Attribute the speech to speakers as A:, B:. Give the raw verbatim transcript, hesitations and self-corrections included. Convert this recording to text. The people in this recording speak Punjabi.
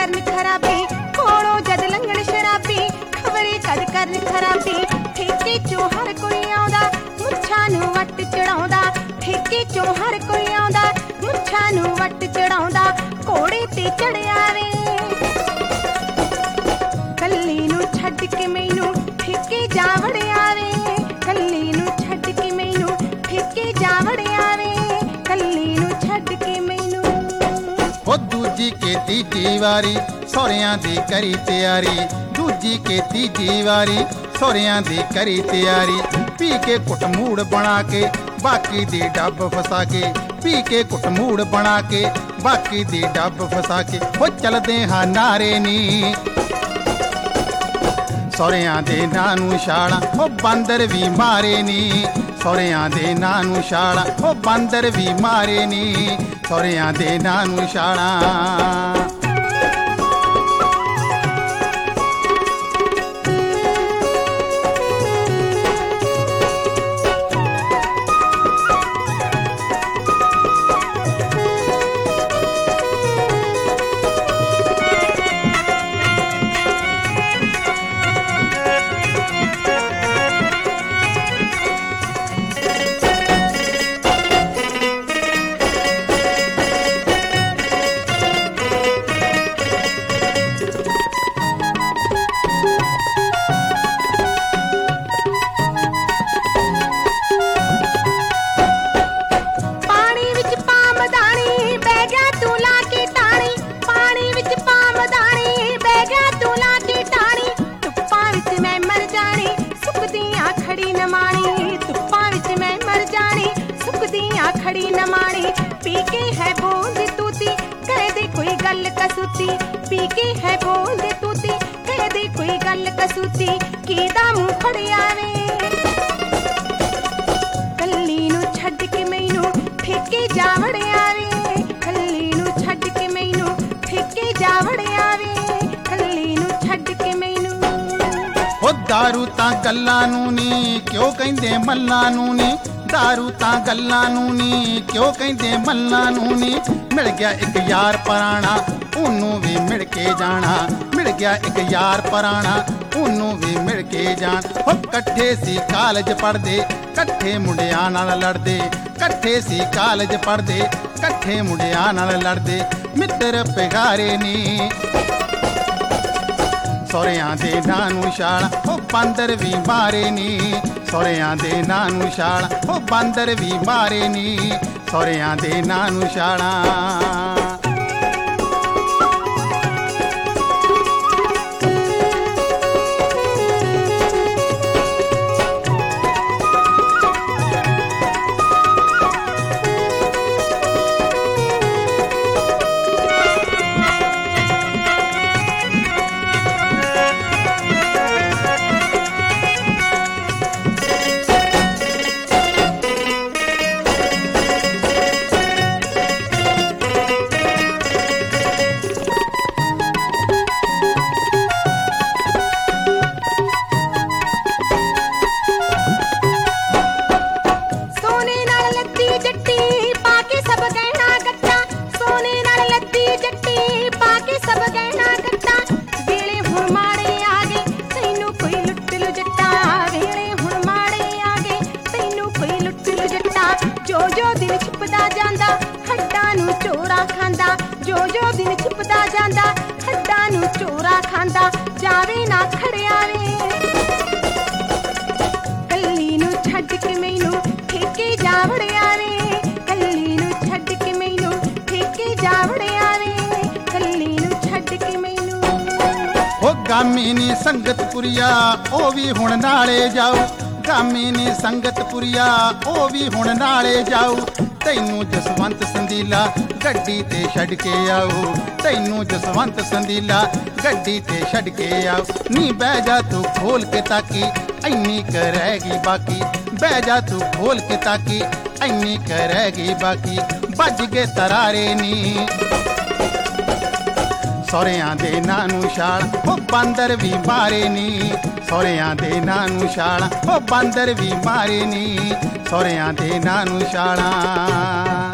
A: करन खराबी कोलों जद लंघण शराबी खबरे कद करन खराबी ठेके चों हर कोई आउंदा मुੱਛਾਂ ਨੂੰ ਵੱਟ ਚੜਾਉਂਦਾ ਠੇਕੇ ਚੋਂ ਹਰ ਕੋਈ ਆਉਂਦਾ ਮੁੱਛਾਂ ਨੂੰ ਵੱਟ ਚੜਾਉਂਦਾ ਘੋੜੇ ਤੇ ਚੜਿਆ ਵੇ ਕੱਲੀ ਨੂੰ ਛੱਡ ਕੇ ਮੈਨੂੰ ਠੇਕੇ ਜਾ ਵੜਿਆ ਵੇ ਕੱਲੀ ਨੂੰ ਛੱਡ ਕੇ ਮੈਨੂੰ ਠੇਕੇ ਜਾ ਵੜਿਆ ਵੇ ਕੱਲੀ ਨੂੰ ਛੱਡ ਕੇ ਮੈਨੂੰ
B: ਉਹ ਦੂਜੀ ਕੇ ਤੀਜੀ ਵਾਰੀ ਸਹੁਰਿਆਂ ਦੀ ਕਰੀ ਤਿਆਰੀ ਦੂਜੀ ਕੇ ਤੀਜੀ ਵਾਰੀ ਸਹੁਰਿਆਂ ਦੀ ਕਰੀ ਤਿਆਰੀ ਪੀ ਕੇ ਕੁੱਟ ਮੂੜ ਬਣਾ ਕੇ ਬਾਕੀ ਦੀ ਡੱਬ ਫਸਾ ਕੇ ਪੀ ਕੇ ਕੁੱਟ ਮੂੜ ਬਣਾ ਕੇ ਬਾਕੀ ਦੀ ਡੱਬ ਫਸਾ ਕੇ ਉਹ ਚਲਦੇ ਹਾਂ ਨਾਰੇ ਨੀ ਸਹੁਰਿਆਂ ਦੇ ਨਾਂ ਨੂੰ ਛਾਲਾਂ ਉਹ ਬਾਂਦਰ ਵੀ ਮਾਰੇ ਨੀ ਸਹੁਰਿਆਂ ਦੇ ਨਾਂ ਨੂੰ ਛਾਲਾਂ ਉਹ ਬਾਂਦਰ ਵੀ ਮਾਰੇ ਨੀ ਸਹੁਰਿਆਂ ਦੇ ਨਾਂ ਨੂੰ ਛਾਲਾਂ खड़ी न माणी पी के है बूंद तूती कह दे कोई गल कसूती पी के है बूंद तूती कह दे कोई गल कसूती कीदा मुंह फड़िया वे कल्ली नू छड्ड के मैनू ठेके जा वड़िया वे कल्ली नू छड्ड के मैनू ठेके जा वड़िया वे कल्ली नू छड्ड के मैनू ओ दारू तां गल्लां नू नी क्यों कहिंदे मल्लां नू नी दारू तां गल्लां नू नी क्यों कहिंदे मल्लां नू नी मिल गया एक यार पराना ਉਹਨੂੰ ਵੀ ਮਿਲ ਕੇ ਜਾਣਾ ਮਿਲ ਗਿਆ ਇੱਕ ਯਾਰ ਪਰਾਣਾ ਉਹਨੂੰ ਵੀ ਮਿਲ ਕੇ ਜਾਣ ਹੋ ਇਕੱਠੇ ਸੀ ਕਾਲਜ ਪੜ੍ਹਦੇ ਇਕੱਠੇ ਮੁੰਡਿਆਂ ਨਾਲ ਲੜਦੇ ਇਕੱਠੇ ਸੀ ਕਾਲਜ ਪੜ੍ਹਦੇ ਇਕੱਠੇ ਮੁੰਡਿਆਂ ਨਾਲ ਲੜਦੇ ਮਿੱਤਰ ਪਿਗਾਰੇ ਨੀ ਸਹੁਰਿਆਂ ਦੇ ਨਾਂ ਨੂੰ ਛਾਲਾਂ ਉਹ ਬਾਂਦਰ ਵੀ ਮਾਰੇ ਨੀ ਸਹੁਰਿਆਂ ਦੇ ਨਾਂ ਨੂੰ ਛਾਲਾਂ ਉਹ ਬਾਂਦਰ ਵੀ ਮਾਰੇ ਨੀ ਸਹੁਰਿਆਂ ਦੇ ਨਾਂ ਨੂੰ ਛਾਲਾਂ जो जो दिन छिपदा जांदा हड्डां नूं चोरा खांदा जो जो दिन छिपदा जांदा हड्डां नूं चोरा खांदा जावे ना खड़िया वे कल्ली नूं छड्ड के मैनू ठेके जा वड़िया वे कल्ली नूं छड्ड के मैनू ठेके जा वड़िया वे कल्ली नूं छड्ड के मैनू ओ गामी नी संगतपुरिया ओ भी हुण नाले जाओ गामी नी संगतपुरिया ओ भी हुण नाले जाओ तैनू जसवंत संदीला गड्डी ते छड्ड के आओ तैनू जसवंत संदीला गड्डी ते छड्ड के आओ नी बह जा तू खोल के ताकी इन्नी करेगी बाकी बह जा तू खोल के ताकी इन्नी करेगी बाकी बज गए तरारे नी ਸਹੁਰਿਆਂ ਦੇ ਨਾਂ ਨੂੰ ਛਾਲਾਂ ਉਹ ਬਾਂਦਰ ਵੀ ਮਾਰੇ ਨੀ ਸਹੁਰਿਆਂ ਦੇ ਨਾਂ ਨੂੰ ਛਾਲਾਂ ਉਹ ਬਾਂਦਰ ਵੀ ਮਾਰੇ ਨੀ ਸਹੁਰਿਆਂ ਦੇ ਨਾਂ ਨੂੰ ਛਾਲਾਂ